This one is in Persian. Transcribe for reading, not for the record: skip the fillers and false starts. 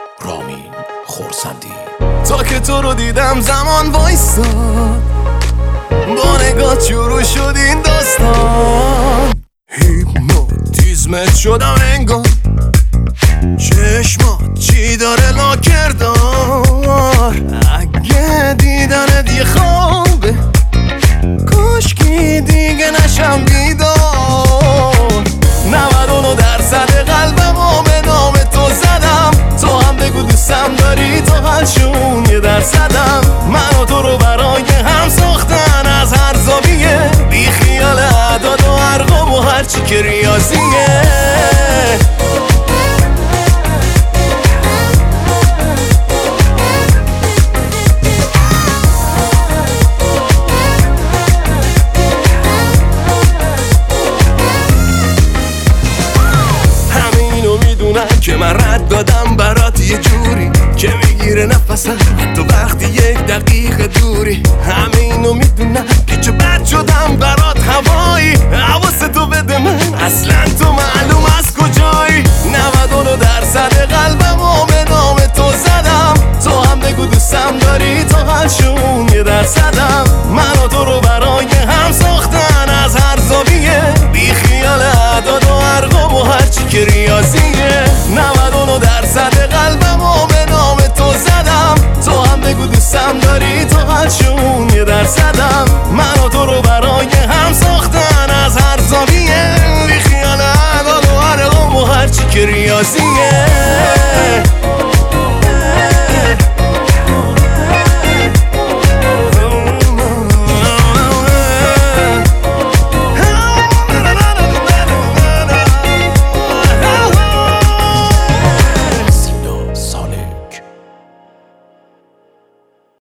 رامین خورسندی. تا که تو رو دیدم زمان وایستاد، با نگاه شروع شد این داستان. هیپنوتیزمت شدم انگار، چشمات چی داره لاکردار. اگه دیدنت یه خوابه، کاشکی دیگه نشم بیدار. 99% قلبمو به نام تو زدم، تو هم بگو دوستم داری، تا حلشون 1%. من و تو رو برای هم ساختن از هر زاویه، بی خیال اعداد و ارقام و هرچی که ریاضیه. که من رد دادم برات یه جوری که میگیره نفسم تو وقتی 1 دقیقه دوری. همه اینو میدونم که چه بد شدم برات هوایی. حواستو بده من اصلا تو معلوم از کجایی. 99% قلبمو به نام تو زدم، تو هم بگو دوستم داری، تا حلشون 1%. من و تو رو برای هم ساختن از هر زاویه، بی خیال اعداد و ارقام و هرچی که ریاضیه. 99% قلبمو به نام تو زدم، تو هم بگو دوستم داری، تا حلشون 1%. من و تو رو برای هم ساختن از هر زاویه، بی خیال اعداد و ارقام و هرچی که ریاضیه.